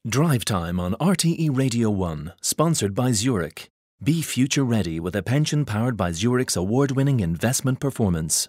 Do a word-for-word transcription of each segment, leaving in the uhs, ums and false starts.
Drive Time on R T E Radio one, sponsored by Zurich. Be future ready with a pension powered by Zurich's award-winning investment performance.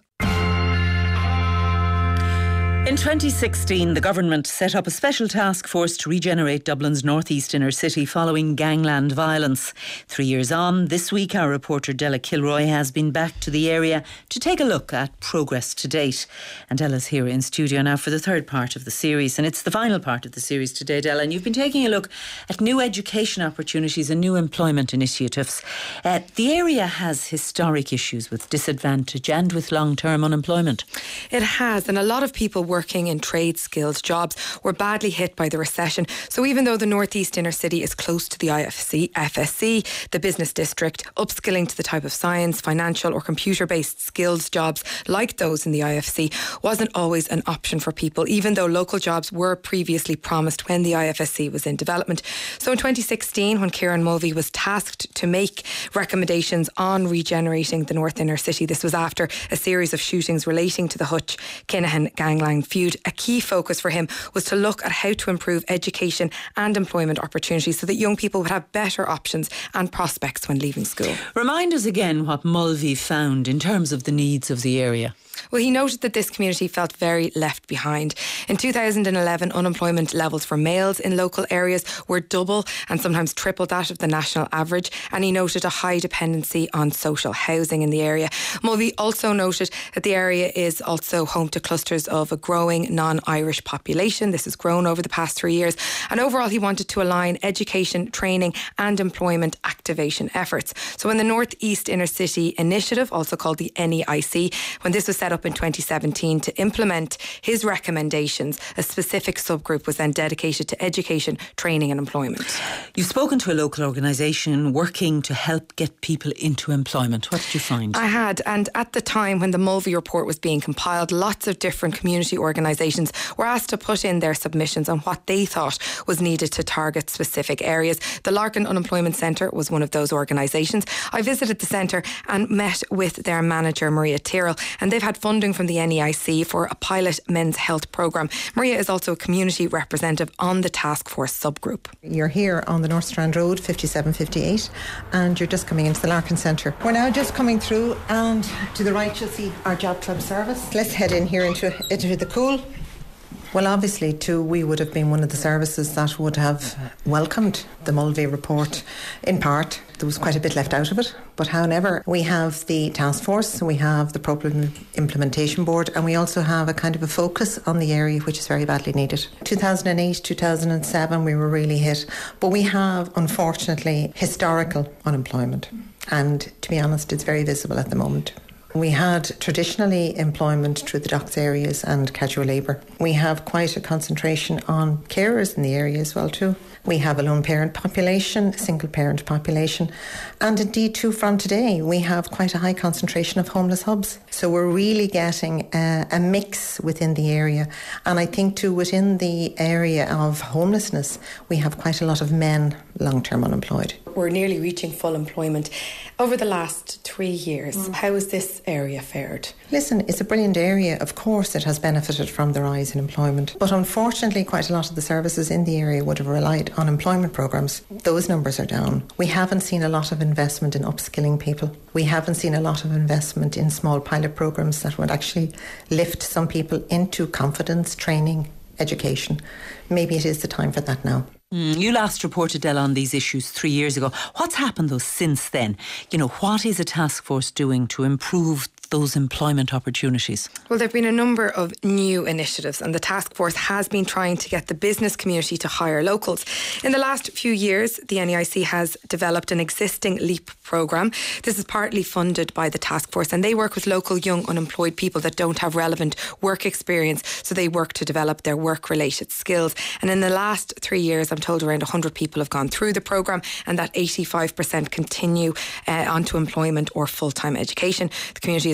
In twenty sixteen, the government set up a special task force to regenerate Dublin's northeast inner city following gangland violence. Three years on, this week our reporter Della Kilroy has been back to the area to take a look at progress to date. And Della's here in studio now for the third part of the series, and it's the final part of the series today, Della. And you've been taking a look at new education opportunities and new employment initiatives. Uh, the area has historic issues with disadvantage and with long-term unemployment. It has, and a lot of people were working in trade skilled jobs were badly hit by the recession. So even though the northeast inner city is close to the I F C, F S C, the business district, upskilling to the type of science, financial or computer based skills jobs like those in the I F C wasn't always an option for people, even though local jobs were previously promised when the I F S C was in development. So in twenty sixteen, when Kieran Mulvey was tasked to make recommendations on regenerating the north inner city, this was after a series of shootings relating to the Hutch Kinahan gangland feud. A key focus for him was to look at how to improve education and employment opportunities so that young people would have better options and prospects when leaving school. Remind us again what Mulvey found in terms of the needs of the area. Well, he noted that this community felt very left behind. In two thousand eleven, unemployment levels for males in local areas were double and sometimes triple that of the national average, and he noted a high dependency on social housing in the area. Mulvey also noted that the area is also home to clusters of a growing non-Irish population. This has grown over the past three years, and overall he wanted to align education, training and employment activation efforts. So when the North East Inner City Initiative, also called the N E I C, when this was set up in twenty seventeen to implement his recommendations, a specific subgroup was then dedicated to education, training and employment. You've spoken to a local organisation working to help get people into employment. What did you find? I had, and at the time when the Mulvey report was being compiled, lots of different community organisations were asked to put in their submissions on what they thought was needed to target specific areas. The Larkin Unemployment Centre was one of those organisations. I visited the centre and met with their manager Maria Tyrrell, and they've had funding from the N E I C for a pilot men's health programme. Maria is also a community representative on the task force subgroup. You're here on the North Strand Road, fifty-seven fifty-eight, and you're just coming into the Larkin Centre. We're now just coming through, and to the right you'll see our job club service. Let's head in here into, into the cool. Well, obviously, too, we would have been one of the services that would have welcomed the Mulvey report in part. There was quite a bit left out of it. But however, we have the task force, we have the Problem Implementation Board, and we also have a kind of a focus on the area which is very badly needed. two thousand eight, two thousand seven, we were really hit. But we have, unfortunately, historical unemployment. And to be honest, it's very visible at the moment. We had traditionally employment through the docks areas and casual labour. We have quite a concentration on carers in the area as well too. We have a lone parent population, a single parent population, and indeed too from today we have quite a high concentration of homeless hubs. So we're really getting a, a mix within the area, and I think too within the area of homelessness we have quite a lot of men long-term unemployed. We're nearly reaching full employment. Over the last three years, mm. how has this area fared? Listen, it's a brilliant area. Of course it has benefited from the rise in employment. But unfortunately, quite a lot of the services in the area would have relied on employment programmes. Those numbers are down. We haven't seen a lot of investment in upskilling people. We haven't seen a lot of investment in small pilot programmes that would actually lift some people into confidence, training, education. Maybe it is the time for that now. Mm, you last reported, Della, on these issues three years ago. What's happened though since then? You know, what is a task force doing to improve those employment opportunities? Well, there have been a number of new initiatives, and the task force has been trying to get the business community to hire locals. In the last few years, the N E I C has developed an existing LEAP programme. This is partly funded by the task force, and they work with local young unemployed people that don't have relevant work experience, so they work to develop their work-related skills. And in the last three years, I'm told around one hundred people have gone through the programme, and that eighty-five percent continue uh, onto employment or full-time education. The community is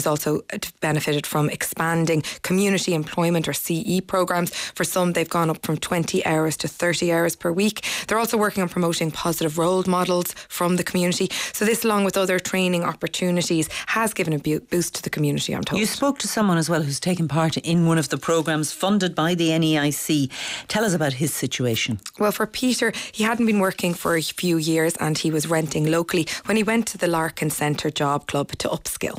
has also benefited from expanding community employment or C E programmes. For some, they've gone up from twenty hours to thirty hours per week. They're also working on promoting positive role models from the community. So this, along with other training opportunities, has given a boost to the community, I'm told. You spoke to someone as well who's taken part in one of the programmes funded by the N E I C. Tell us about his situation. Well, for Peter, he hadn't been working for a few years and he was renting locally when he went to the Larkin Centre Job Club to upskill.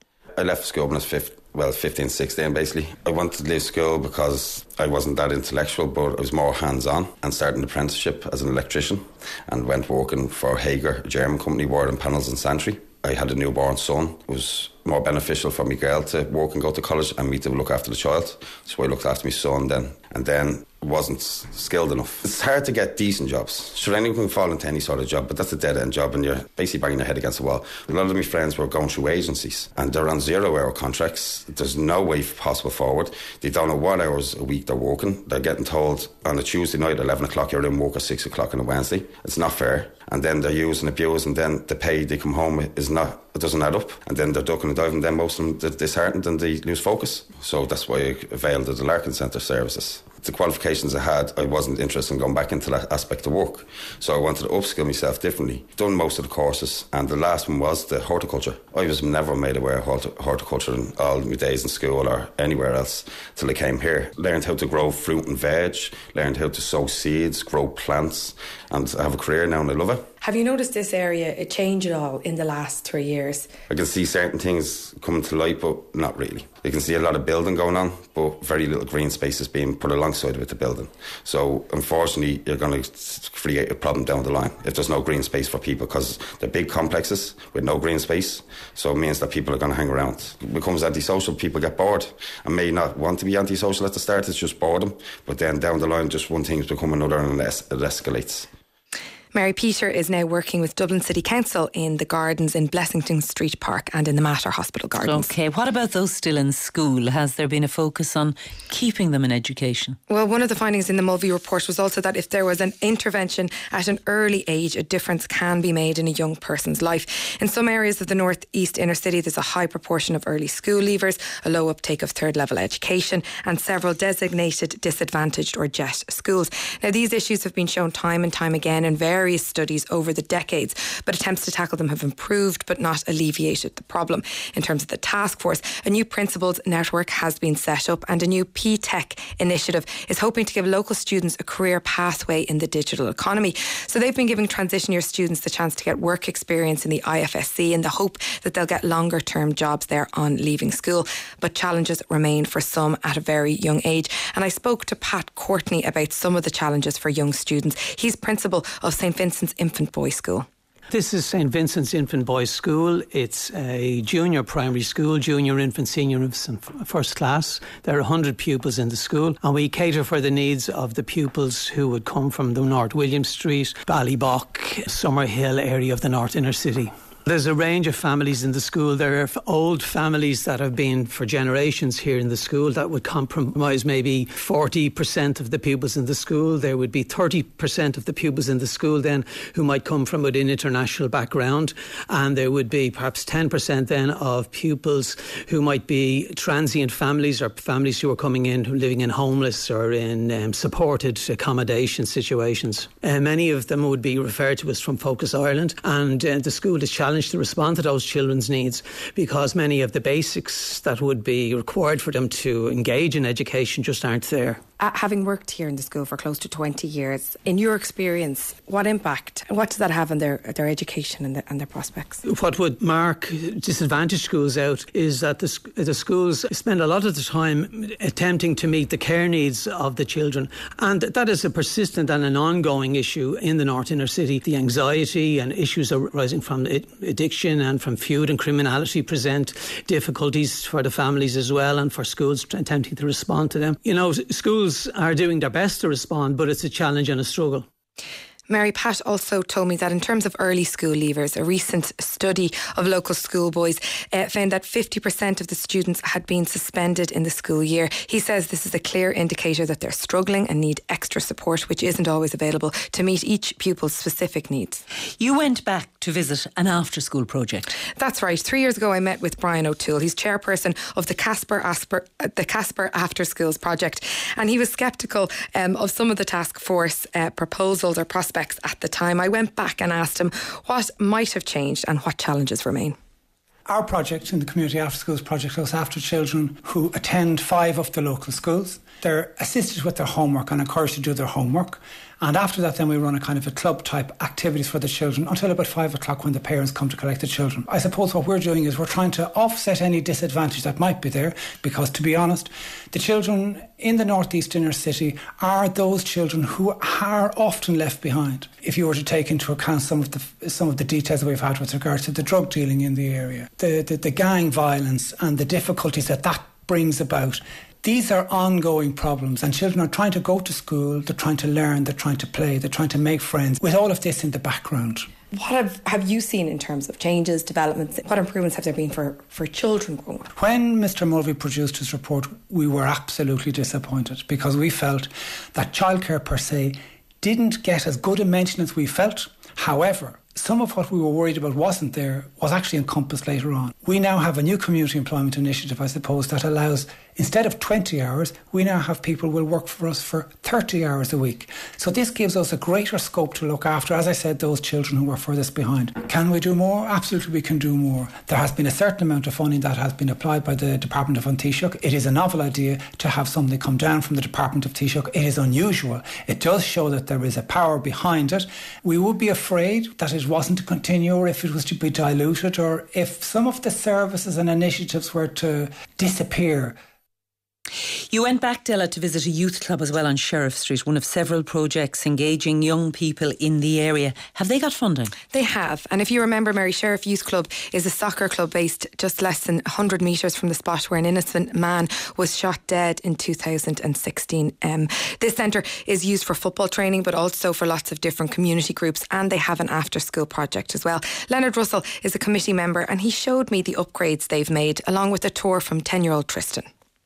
I left school when I was fifteen. Well, fifteen, sixteen basically. I wanted to leave school because I wasn't that intellectual, but I was more hands-on, and started an apprenticeship as an electrician and went working for Hager, a German company, wiring panels and santry. I had a newborn son. It was more beneficial for my girl to work and go to college and me to look after the child. So I looked after my son then. And then wasn't skilled enough. It's hard to get decent jobs. Sure, anyone can fall into any sort of job, but that's a dead-end job and you're basically banging your head against the wall. A lot of my friends were going through agencies and they're on zero-hour contracts. There's no way possible forward. They don't know what hours a week they're working. They're getting told on a Tuesday night at eleven o'clock you're in work at six o'clock on a Wednesday. It's not fair. And then they're used and abused, and then the pay they come home is not, it doesn't add up. And then they're ducking and diving, and then most of them they're disheartened and they lose focus. So that's why I availed of the Larkin Centre services. The qualifications I had, I wasn't interested in going back into that aspect of work. So I wanted to upskill myself differently. Done most of the courses, and the last one was the horticulture. I was never made aware of horticulture in all my days in school or anywhere else till I came here. Learned how to grow fruit and veg, learned how to sow seeds, grow plants, and I have a career now and I love it. Have you noticed this area change at all in the last three years? I can see certain things coming to light, but not really. You can see a lot of building going on, but very little green spaces being put alongside with the building. So unfortunately, you're going to create a problem down the line if there's no green space for people, because they're big complexes with no green space. So it means that people are going to hang around. It becomes antisocial, people get bored and may not want to be antisocial at the start, it's just boredom. But then down the line, just one thing's become another and it escalates. Mary Peter is now working with Dublin City Council in the gardens in Blessington Street Park and in the Mater Hospital Gardens. OK, what about those still in school? Has there been a focus on keeping them in education? Well, one of the findings in the Mulvey report was also that if there was an intervention at an early age, a difference can be made in a young person's life. In some areas of the North East inner city, there's a high proportion of early school leavers, a low uptake of third level education and several designated disadvantaged or J E T schools. Now, these issues have been shown time and time again in various various studies over the decades, but attempts to tackle them have improved but not alleviated the problem. In terms of the task force, a new principals network has been set up and a new P TECH initiative is hoping to give local students a career pathway in the digital economy. So they've been giving transition year students the chance to get work experience in the I F S C in the hope that they'll get longer term jobs there on leaving school. But challenges remain for some at a very young age. And I spoke to Pat Courtney about some of the challenges for young students. He's principal of St Vincent's Infant Boys School. This is St Vincent's Infant Boys School. It's a junior primary school, junior infant, senior infant, first class. There are one hundred pupils in the school and we cater for the needs of the pupils who would come from the North William Street, Ballybock, Summerhill area of the North Inner City. There's a range of families in the school. There are old families that have been for generations here in the school that would comprise maybe forty percent of the pupils in the school. There would be thirty percent of the pupils in the school then who might come from an international background, and there would be perhaps ten percent then of pupils who might be transient families or families who are coming in living in homeless or in um, supported accommodation situations. Uh, many of them would be referred to as from Focus Ireland, and uh, the school is challenged to respond to those children's needs because many of the basics that would be required for them to engage in education just aren't there. Uh, having worked here in the school for close to twenty years, in your experience, what impact and what does that have on their, their education and, the, and their prospects? What would mark disadvantaged schools out is that the, the schools spend a lot of the time attempting to meet the care needs of the children, and that is a persistent and an ongoing issue in the North Inner City. The anxiety and issues arising from addiction and from feud and criminality present difficulties for the families as well, and for schools attempting to respond to them. You know, schools are doing their best to respond, but it's a challenge and a struggle. Mary Pat also told me that in terms of early school leavers, a recent study of local schoolboys uh, found that fifty percent of the students had been suspended in the school year. He says this is a clear indicator that they're struggling and need extra support, which isn't always available to meet each pupil's specific needs. You went back to visit an after-school project. That's right. Three years ago I met with Brian O'Toole. He's chairperson of the Casper Asper, uh, the Casper After Schools project, and he was sceptical um, of some of the task force uh, proposals or prospects at the time. I went back and asked him what might have changed and what challenges remain. Our project in the Community After Schools project goes after children who attend five of the local schools. They're assisted with their homework and encouraged to do their homework. And after that, then we run a kind of a club type activities for the children until about five o'clock when the parents come to collect the children. I suppose what we're doing is we're trying to offset any disadvantage that might be there, because to be honest, the children in the northeast inner city are those children who are often left behind. If you were to take into account some of the some of the details that we've had with regards to the drug dealing in the area, the, the, the gang violence and the difficulties that that brings about. These are ongoing problems, and children are trying to go to school, they're trying to learn, they're trying to play, they're trying to make friends, with all of this in the background. What have, have you seen in terms of changes, developments? What improvements have there been for, for children growing up? When Mr Mulvey produced his report, we were absolutely disappointed, because we felt that childcare per se didn't get as good a mention as we felt. However, some of what we were worried about wasn't there, was actually encompassed later on. We now have a new community employment initiative, I suppose, that allows, instead of twenty hours, we now have people who will work for us for thirty hours a week. So this gives us a greater scope to look after, as I said, those children who are furthest behind. Can we do more? Absolutely we can do more. There has been a certain amount of funding that has been applied by the Department of Taoiseach. It is a novel idea to have something come down from the Department of Taoiseach. It is unusual. It does show that there is a power behind it. We would be afraid that it wasn't to continue, or if it was to be diluted, or if some of the services and initiatives were to disappear. You went back, Della, to visit a youth club as well on Sheriff Street, one of several projects engaging young people in the area. Have they got funding? They have. And if you remember, Mary, Sheriff Youth Club is a soccer club based just less than one hundred metres from the spot where an innocent man was shot dead in two thousand sixteen. Um, this centre is used for football training, but also for lots of different community groups, and they have an after-school project as well. Leonard Russell is a committee member, and he showed me the upgrades they've made, along with a tour from ten-year-old Tristan.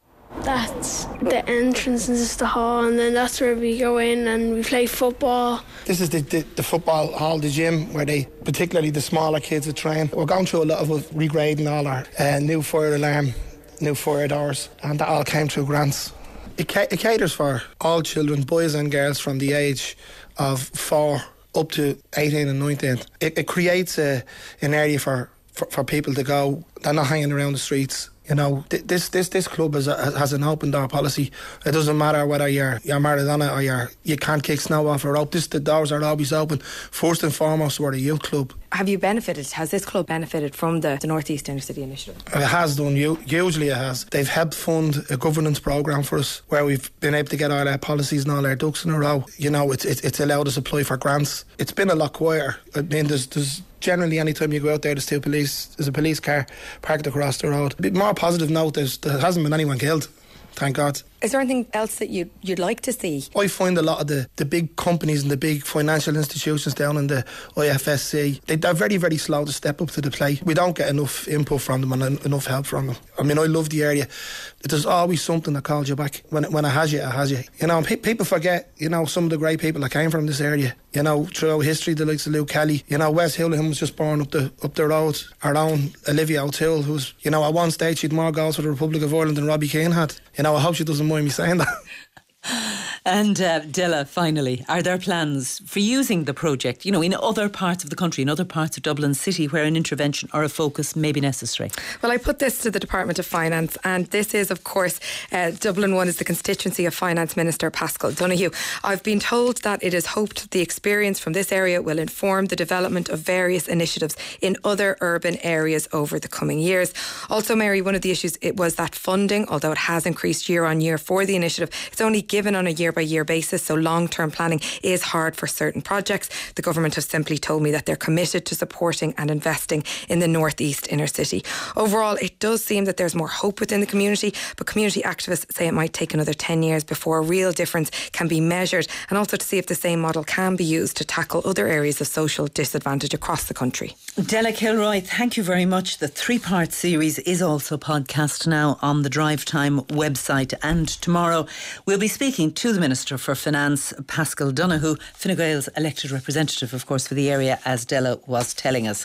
That's the entrance, and this is the hall, and then that's where we go in and we play football. This is the, the, the football hall, the gym, where they, particularly the smaller kids, would train. We're going through a lot of regrading all our uh, new fire alarm, new fire doors, and that all came through grants. It, ca- it caters for all children, boys and girls, from the age of four up to eighteen and nineteen. It, it creates a, an area for, for, for people to go. They're not hanging around the streets. You know, this this this club has, a, has an open door policy. It doesn't matter whether you're you're Maradona or you're you can't kick snow off a rope. This the doors are always open. First and foremost, we're a youth club. Have you benefited? Has this club benefited from the, the North East Inner City Initiative? It has done. Usually it has. They've helped fund a governance programme for us where we've been able to get all our policies and all our ducks in a row. You know, it's it's, it's allowed us to apply for grants. It's been a lot quieter. I mean, there's there's generally any time you go out there, there's two police. There's a police car parked across the road. A bit more positive note, there's, there hasn't been anyone killed. Thank God. Is there anything else that you'd, you'd like to see? I find a lot of the, the big companies and the big financial institutions down in the I F S C, they, they're very, very slow to step up to the plate. We don't get enough input from them and enough help from them. I mean, I love the area. There's always something that calls you back. When it, when it has you, it has you. You know, pe- people forget, you know, some of the great people that came from this area. You know, throughout history, the likes of Luke Kelly. You know, Wes Houlihan was just born up the up the road. Our own Olivia O'Toole, who's, you know, at one stage she had more goals for the Republic of Ireland than Robbie Keane had. You know, I hope she doesn't mind me saying that. And uh, Della, finally, are there plans for using the project, you know, in other parts of the country, in other parts of Dublin City where an intervention or a focus may be necessary? Well, I put this to the Department of Finance, and this is, of course, uh, Dublin one is the constituency of Finance Minister Paschal Donoghue. I've been told that it is hoped that the experience from this area will inform the development of various initiatives in other urban areas over the coming years. Also, Mary, one of the issues it was that funding, although it has increased year on year for the initiative, it's only given on a year by year basis, so long-term planning is hard for certain projects. The government have simply told me that they're committed to supporting and investing in the North East inner city. Overall, it does seem that there's more hope within the community, but community activists say it might take another ten years before a real difference can be measured, and also to see if the same model can be used to tackle other areas of social disadvantage across the country. Della Kilroy, thank you very much. The three-part series is also podcast now on the Drive Time website, and tomorrow we'll be speaking to the Minister for Finance, Paschal Donoghue, Fine Gael's elected representative, of course, for the area, as Della was telling us.